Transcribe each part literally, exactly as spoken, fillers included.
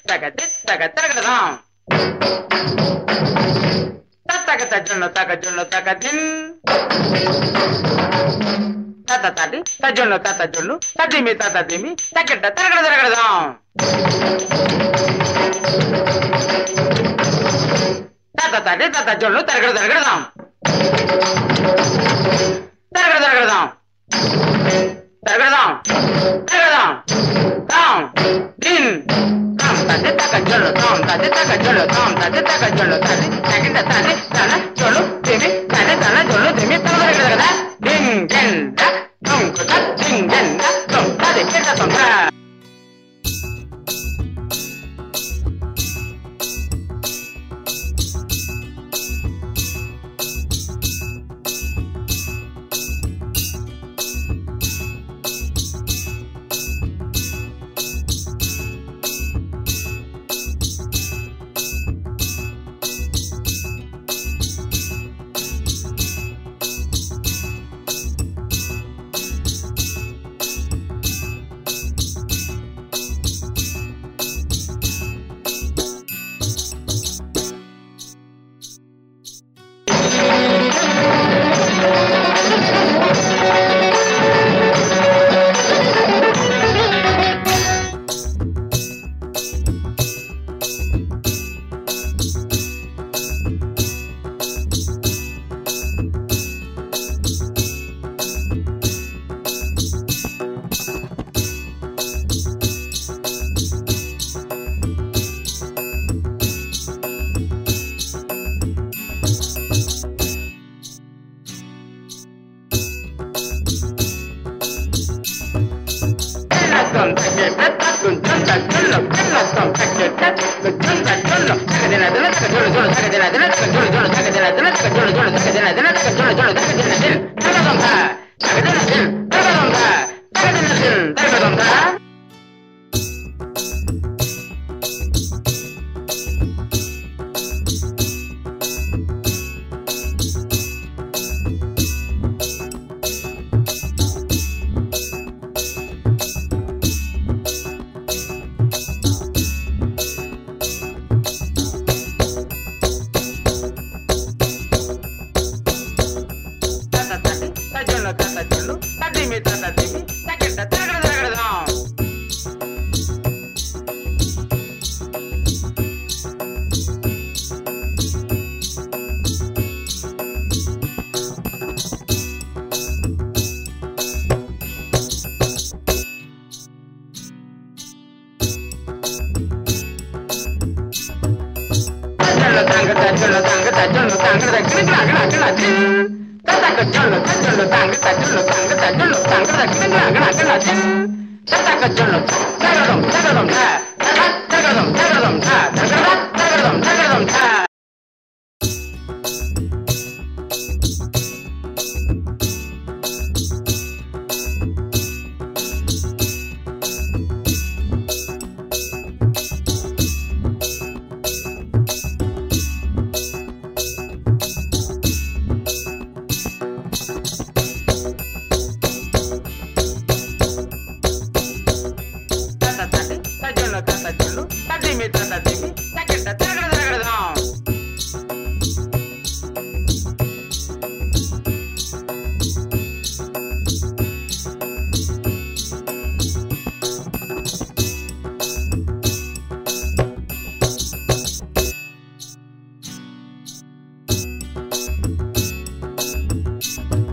தகதி தக தகதம் தக தஜொன்னு தக ஜொன்னு தகதின் தத தடி தஜொன்னு தத ஜொன்னு ததிமி தத திமி தகட்ட தகட தகதம் தத தடி தத ஜொன்னு தகட தகதம் தகட தகதம் தகதம் தகதம் தாம் தின் tadi taka jolo tom tadi taka jolo tom tadi taka jolo tadi tadi tadi tana jolo demi tadi tana jolo demi tana kada kada ding ding da tom kada ding ding da tom tadi kita tom da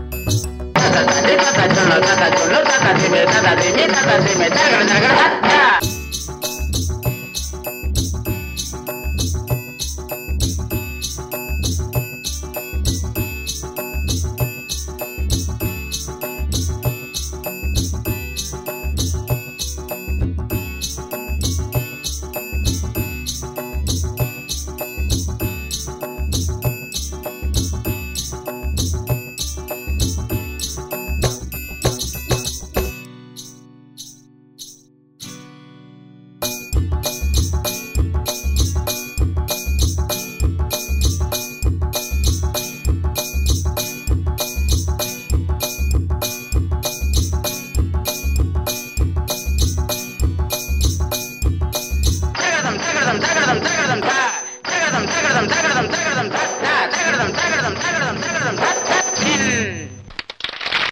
tata jolo tata jolo tata dimi tata dimi tata dimi tata tata